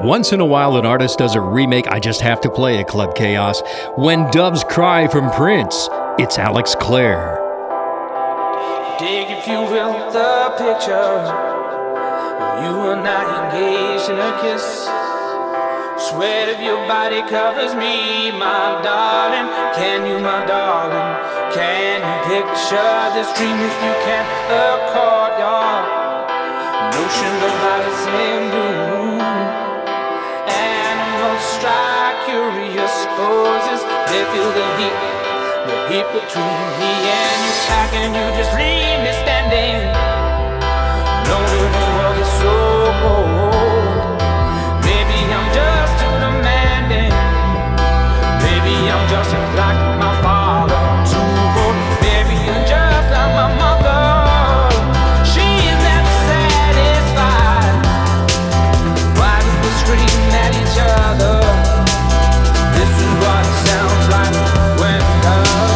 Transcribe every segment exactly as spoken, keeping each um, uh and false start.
Once in a while, an artist does a remake I just have to play at Club Chaos. When Doves Cry from Prince, it's Alex Clare. Dig, if you will, the picture. You are not engaged in a kiss. Sweat of your body covers me, my darling. Can you, my darling? Can you picture this dream if you can accord your notion of lights in blue? Animals strike curious poses. They feel the heat, the heat between me and you. How can you just leave me standing? Knowing the world is so cold. Maybe I'm just too demanding. Maybe I'm just like my father, too bold. Maybe I'm just like my mother. She is never satisfied. Why do we scream at each other? This is what it sounds like when doves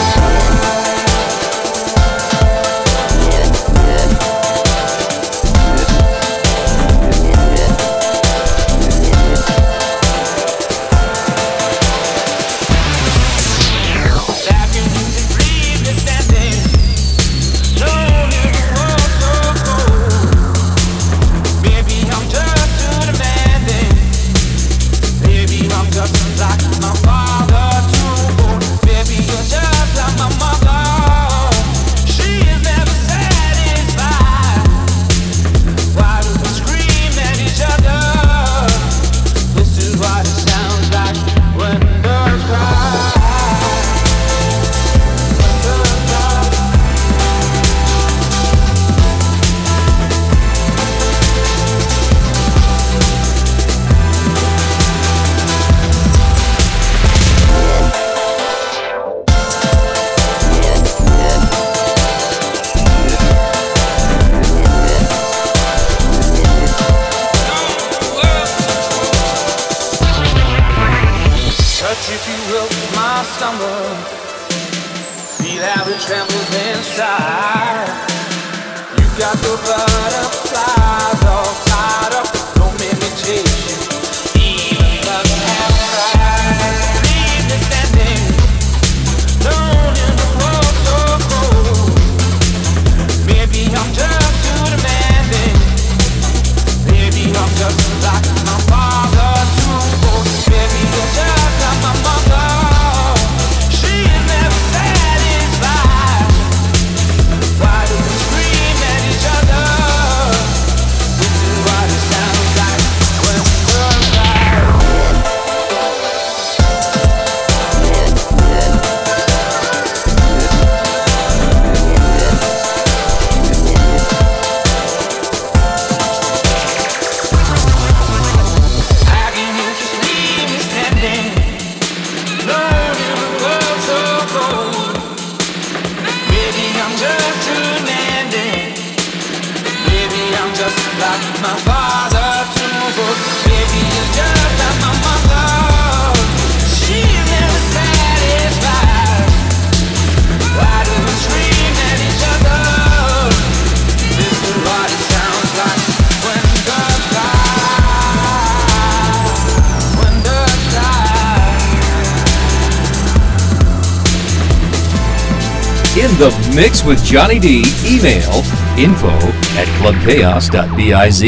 The Mix with Johnny D. Email info at club chaos dot biz.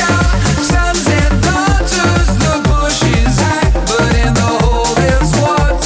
Sons and daughters, the bush is high, but in the hole there's water.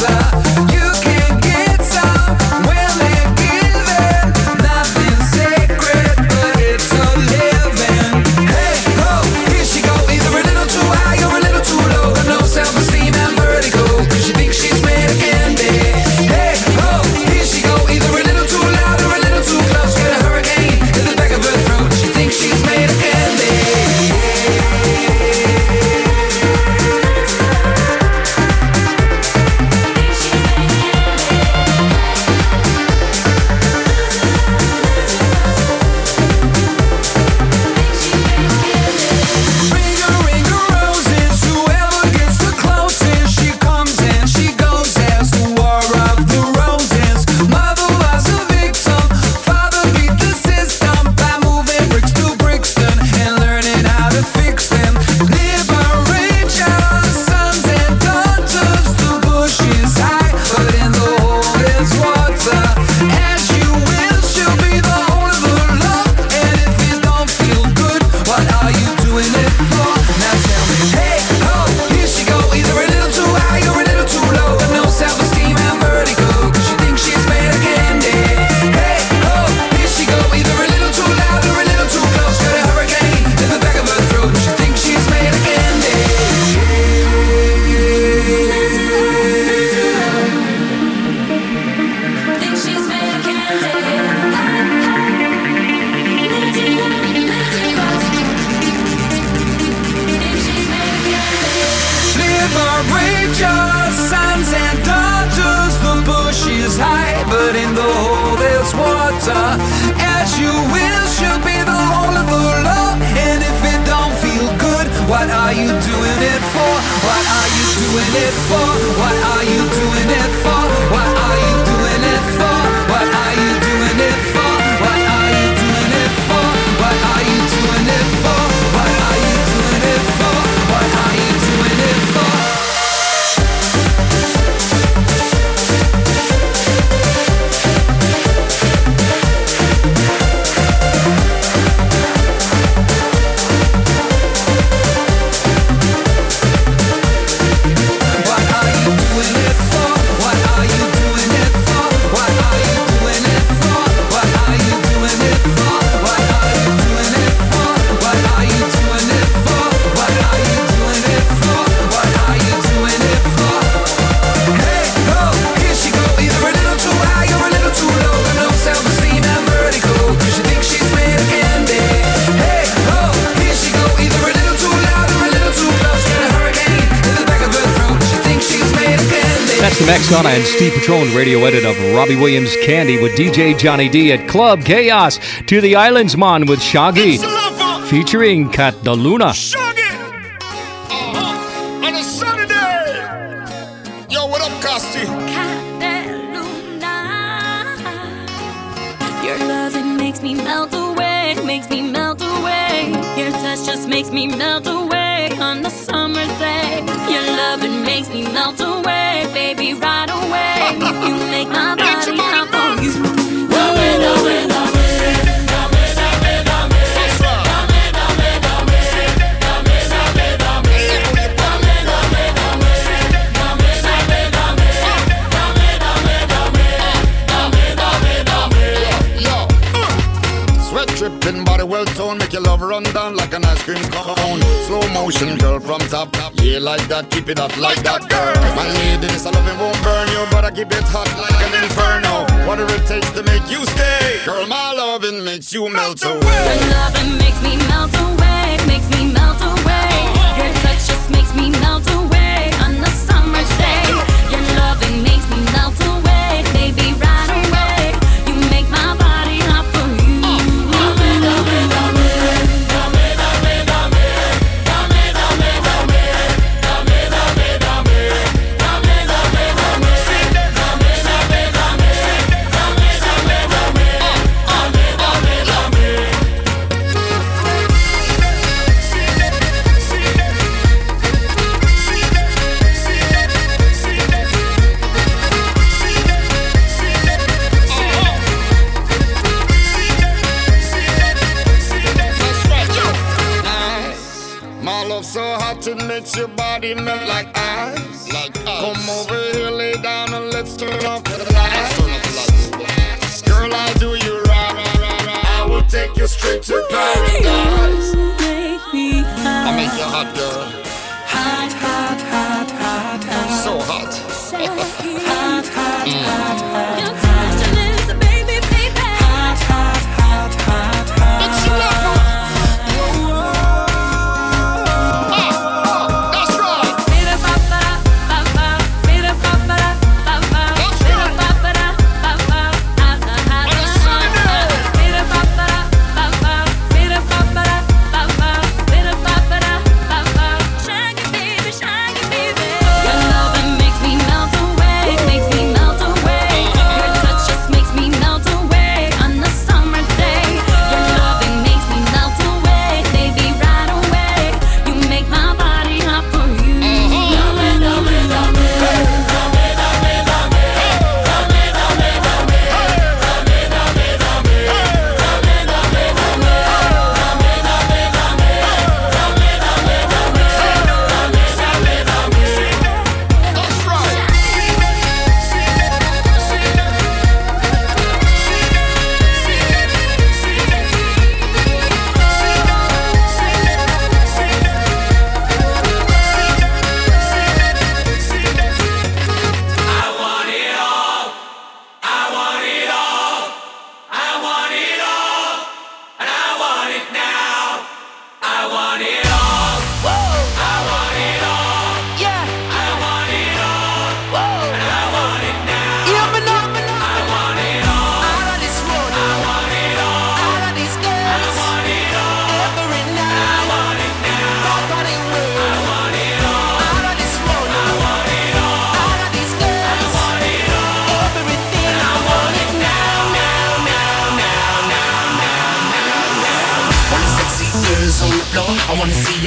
separate your sons and daughters. The bush is high, but in the hole there's water. As you will, she'll be the whole of the law. And if it don't feel good, what are you doing it for? What are you doing it for? What are you doing it for? What are you doing it for? What are you doing it for? What are you doing it for? What are you doing it for? What are you doing it for? What are you doing it for? That's the Max Donna and Steve Patron radio edit of Robbie Williams' Candy with D J Johnny D at Club Chaos. To the Islands Man with Shaggy featuring Cat the Luna. Shaggy! Uh-huh. On a sunny day! Yo, what up, Costi? Cat the Luna. Your loving makes me melt away, makes me melt away. Your touch just makes me melt away on a summer day. Your loving makes me melt away, baby, right away. You make my body hop on you. Dame, dame, dame. Tripping body well toned, make your love run down like an ice cream cone. Slow motion, girl, from top, top. Yeah, like that, keep it hot like that, girl. My lady, this loving won't burn you, but I keep it hot like an inferno. Whatever it takes to make you stay, girl, my loving makes you melt away. Your loving makes me melt away, makes me melt away. Your touch just makes me melt away on a summer day. Your loving makes me melt away, baby, right away. You make my body hot for you. It makes your body melt like ice. Like ice. Come over here, lay down, and let's turn off the lights. Girl, I'll do you right, right, right, right. I will take you straight to paradise. You make me hot. I make you hot, girl. Hot, hot, hot, hot, hot. So hot. Hot, hot, hot, hot. Your touch is a baby, baby. Hot, hot, hot, hot, hot. It's your love. Your loving makes me melt away.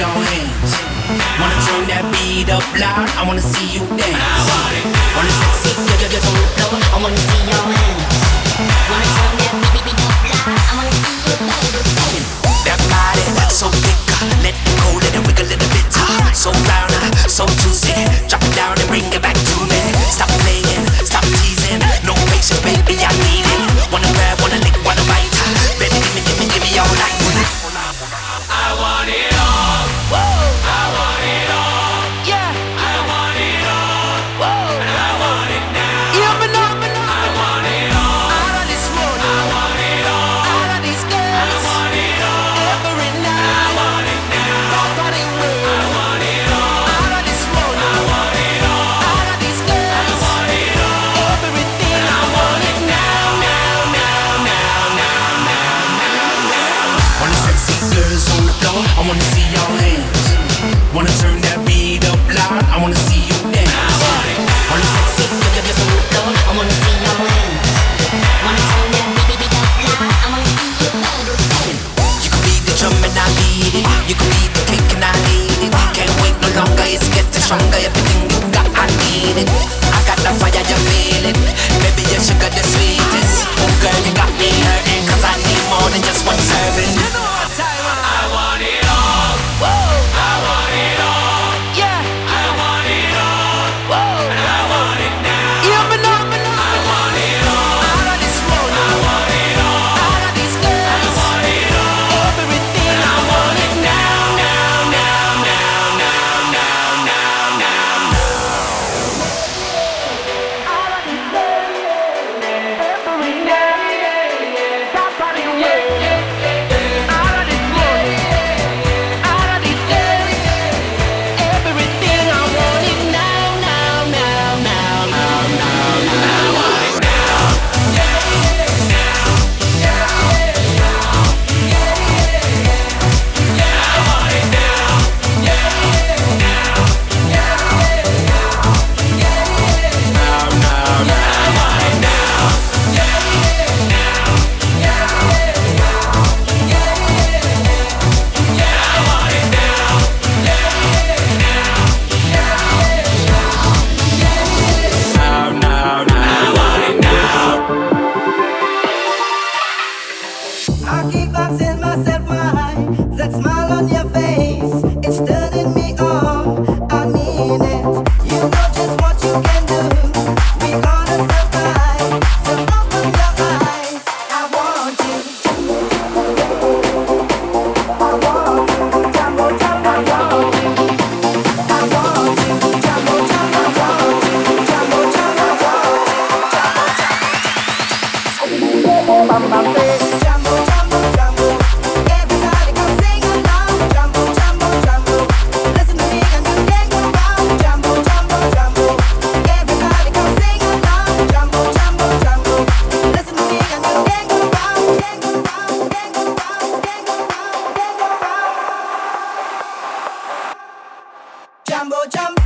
your hands. Wanna turn that beat up loud, I wanna see you dance. I want it. Wanna sexy, get get get on the floor, I wanna see your hands. Wanna turn that beat beat up loud, I wanna see you dance. That body, so thick, let it go, let it wiggle a little bit. So round, so juicy, drop it down and bring it back to me. Stop playing, stop teasing, no patience, baby, I need it. Wanna grab, wanna lick, wanna bite, baby, give me, give me, give me all night. I want it all. Whoa. I want it all. Yeah. I want it all. Whoa. And I want it now. Yeah, but no, but no. I want it all. Out of this world. I want it all. Out of these girls. I want it all. Every night. I want it now. Nobody will. I want it all. Out of this world. I want it all. Out of these girls. I want it all. Everything. I want it now, now, now, now, now, now, now, now. Wanna sexy girls on the floor. I wanna see your hands. Wanna turn that beat up loud. I wanna see you dance. I want it. Wanna sexy girls on the floor. I wanna see your hands. Wanna turn that beat beat up loud. I wanna see you dance. You can be the drum and I lead it. You can be the cake and I need it. Can't wait no longer. It's getting stronger. Everything you got, I need it. I got the fire, you feel it. Baby, your sugar the sweetest. Oh girl, you got me hurting. Cause I need more than just one serving. You know what time I want it all. Whoa. I want it all. Yeah. I want it all. Whoa. And I want it now. Yeah, but no, but no. I want it all. Out of this world. I want it all. Out of these girls. I want it all. Everything. And I want it now, now, now, now, now, now, now, now, now. Out of these girls. Every day. Somebody will. Out of this world. Out of these girls. Everything. I want it now, now, now, now, now, now, now. I want it now. I keep asking myself why that smile on your face, it's turning me on. I mean it. You know just what you can do. We gonna survive. So open your eyes. I want you. I want you. Jumbo, jumbo, I want you. I want you. Jumbo, jumbo, I want you. Jumbo, jumbo, I want you. Jumbo, jumbo, jumbo, jumbo, jumbo. Everybody come sing along. Jumbo, jumbo, jumbo. Listen to me and you can't go wrong. Jumbo, jumbo, jumbo. Everybody come sing along. Jumbo, jumbo, jumbo. Listen to me and you can't go wrong. Can't go wrong. Can't go wrong. Can't go wrong. Can't go wrong. Jumbo, jumbo.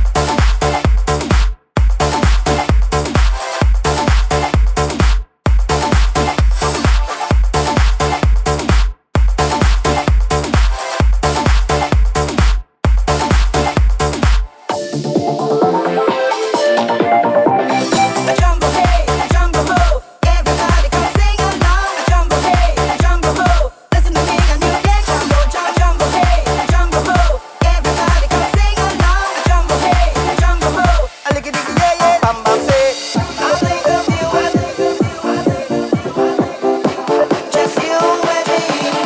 A jumbo hey, a jumbo ho. Everybody come sing along. A jumbo hey, a jumbo ho. Listen to me and you can jumbo, jumbo, jumbo hey, a jumbo ho. Everybody come sing along. A jumbo hey, a jumbo ho. A licky dicky yeah yeah, bam bam say. I think of you, I think of you, I think of you. Just you and me.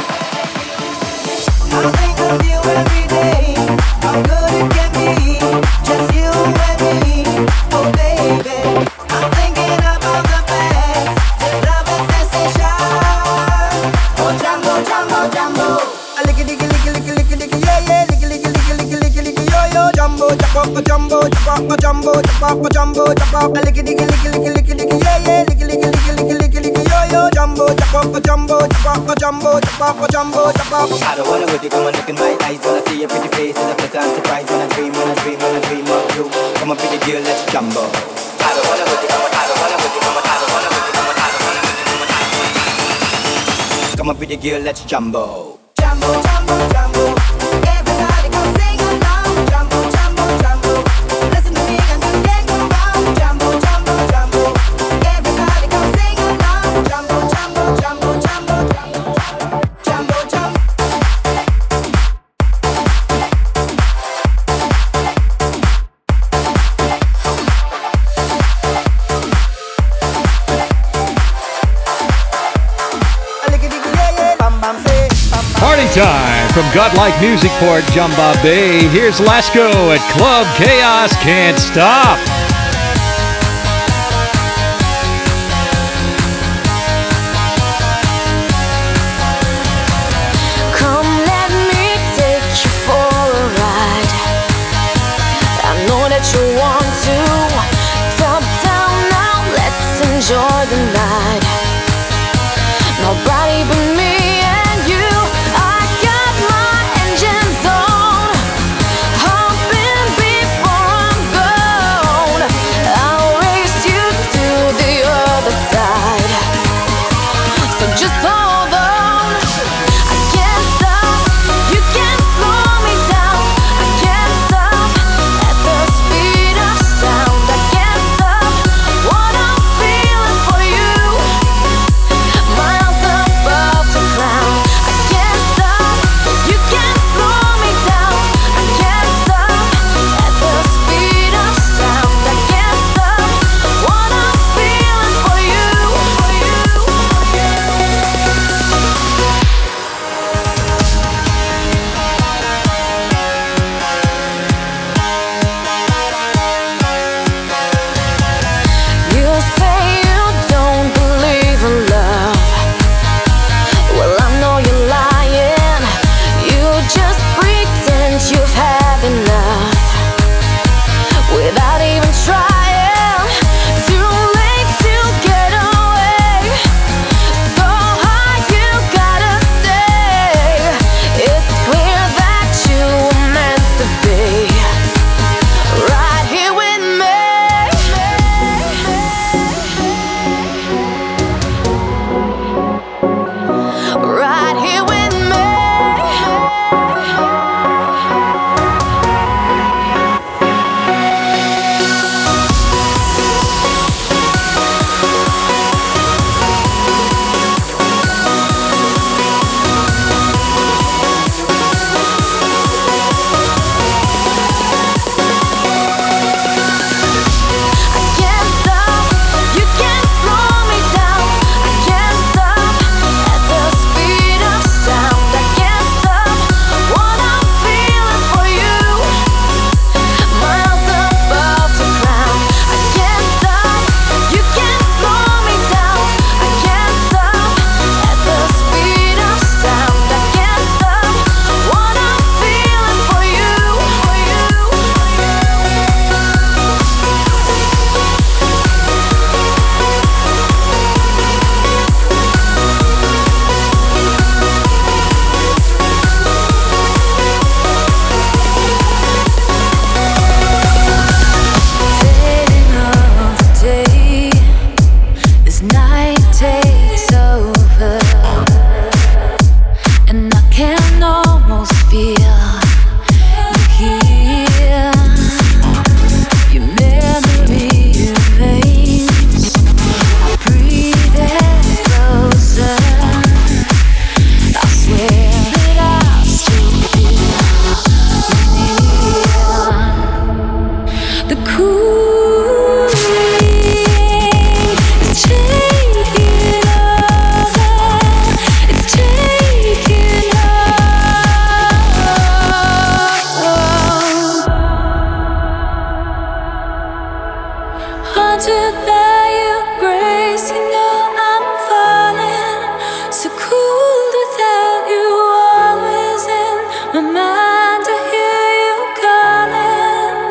I think of you every day. How good it can be. Just you and me. Oh baby, I'm thinking about the best. Just love and sensation. Oh jumbo, jumbo, jumbo. A licky dicky licky licky licky licky yeah yeah. Licky licky licky licky licky licky yo yo. Jumbo, jumbo, jumbo, jumbo, jumbo, jumbo, jumbo, jumbo. A licky dicky licky licky licky licky yeah yeah. Licky licky licky licky licky licky yo yo. Jumbo, jumbo, jumbo, jumbo, jumbo, jumbo, jumbo, jumbo. I don't wanna go to come and look in my eyes when I see your pretty face and a pleasant surprise when I dream, when I dream, when I dream of you. Come on, pretty girl, let's jumbo. I don't wanna go to come and I don't wanna go to come and I don't wanna go to come and I don't wanna go to come and I don't wanna go to come on, pretty girl, let's jumbo. Jumbo, jumbo, jumbo. Everybody come from Godlike Musicport, Jamba Bay. Here's Lasco at Club Chaos Can't Stop. Come, let me take you for a ride. I know that you want to. Top down now, let's enjoy the night. Nobody but me and you. I got my engines on, humping before I'm gone. I'll race you to the other side. So just hold on. I can't stop. You can't slow me down. I can't stop at the speed of sound. I can't stop what I'm feeling for you. Miles above the ground. I can't stop. You can't slow me down. I can't stop at the speed of sound. I can't stop what I'm feeling for you. For you. You say you don't believe in love. Well, I know you're lying. You just pretend you've had enough without even trying. Too late to get away. So high you gotta stay. It's clear that you were meant to be right here with me. Right here with me. I can't stop. You can't slow me down. I can't stop at the speed of sound. I can't stop what I'm feeling for you. Miles above the ground. I can't stop. You can't slow me down. I can't stop at the speed of sound. I can't stop what I'm feeling for you. For you. Fading of the day as night takes over, and I can almost feel you here. Your memory remains. I breathe it closer. I swear that I still feel you near. The cool is taking over. It's taking over. Haunted by your grace, you know I'm falling. So cool without you, always in my mind. I hear you calling.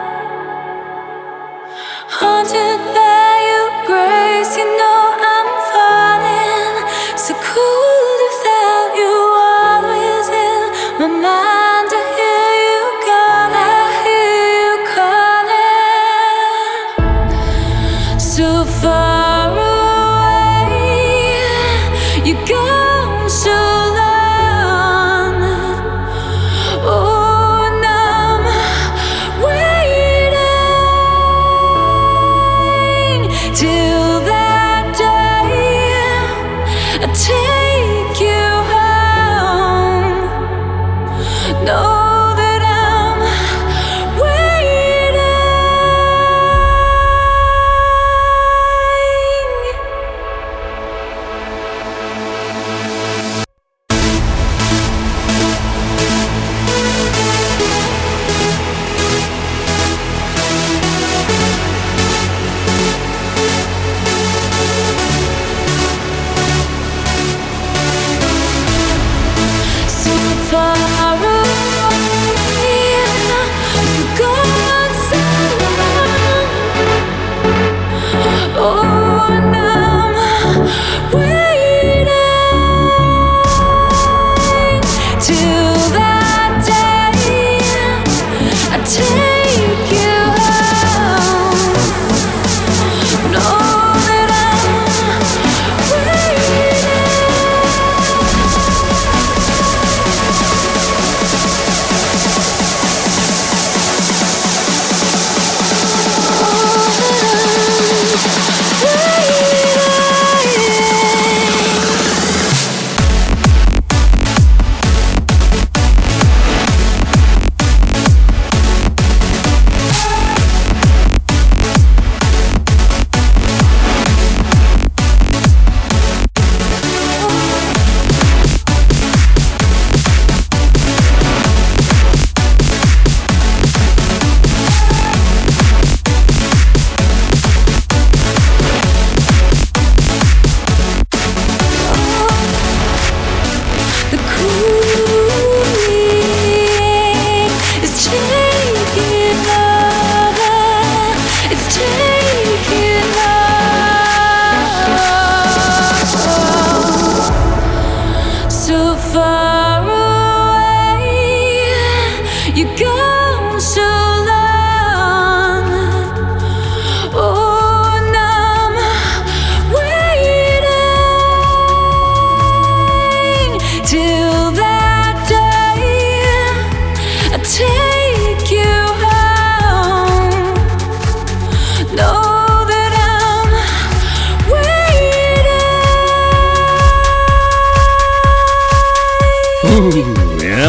Haunted by your grace, you know I'm falling. So cool without you, always in my mind. I hear you calling. I hear you calling.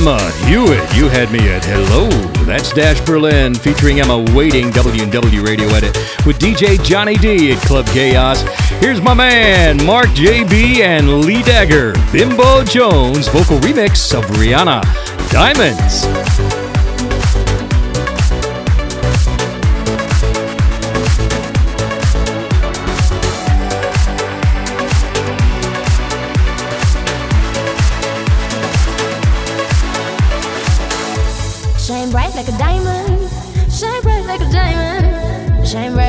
Emma Hewitt, you had me at hello. That's Dash Berlin featuring Emma Waiting, W and W Radio Edit with D J Johnny D at Club Chaos. Here's my man, Mark J B and Lee Dagger, Bimbo Jones, vocal remix of Rihanna, Diamonds. Shine bright like a diamond, shine bright like a diamond, shine bright